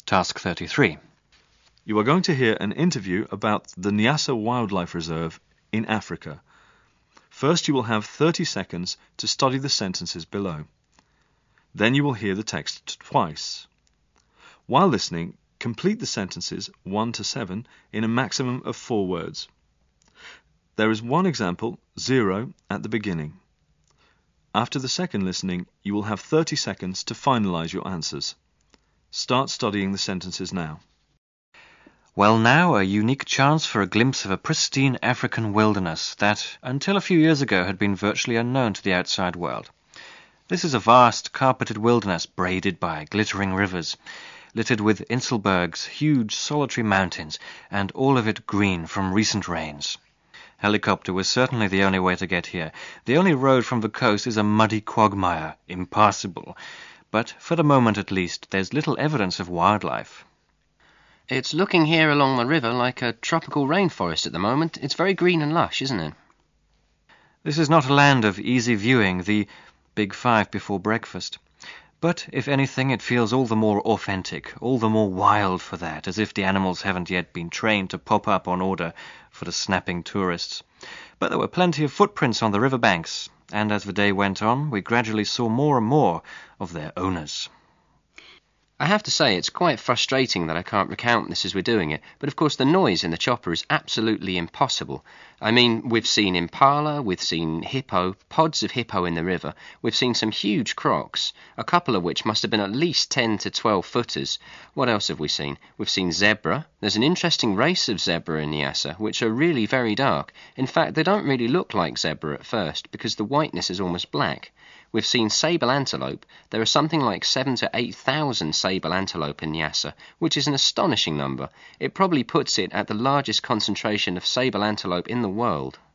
Task 33. You are going to hear an interview about the Nyasa Wildlife Reserve in Africa. First, you will have 30 seconds to study the sentences below. Then you will hear the text twice. While listening, complete the sentences 1 to 7 in a maximum of 4 words. There is one example, 0, at the beginning. After the second listening, you will have 30 seconds to finalize your answers. Start studying the sentences now. Well, now a unique chance for a glimpse of a pristine African wilderness that, until a few years ago, had been virtually unknown to the outside world. This is a vast, carpeted wilderness braided by glittering rivers, littered with inselbergs, huge solitary mountains, and all of it green from recent rains. Helicopter was certainly the only way to get here. The only road from the coast is a muddy quagmire, impassable. But for the moment at least, there's little evidence of wildlife. It's looking here along the river like a tropical rainforest at the moment. It's very green and lush, isn't it? This is not a land of easy viewing, the big 5 before breakfast. But, if anything, it feels all the more authentic, all the more wild for that, as if the animals haven't yet been trained to pop up on order for the snapping tourists. But there were plenty of footprints on the riverbanks, and as the day went on, we gradually saw more and more of their owners. I have to say, it's quite frustrating that I can't recount this as we're doing it, but of course the noise in the chopper is absolutely impossible. I mean, we've seen impala, we've seen hippo, pods of hippo in the river, we've seen some huge crocs, a couple of which must have been at least 10 to 12 footers. What else have we seen? We've seen zebra. There's an interesting race of zebra in Nyasa, which are really very dark. In fact, they don't really look like zebra at first, because the whiteness is almost black. We've seen sable antelope. There are something like 7,000 to 8,000 sable antelope in Nyasa, which is an astonishing number. It probably puts it at the largest concentration of sable antelope in the world.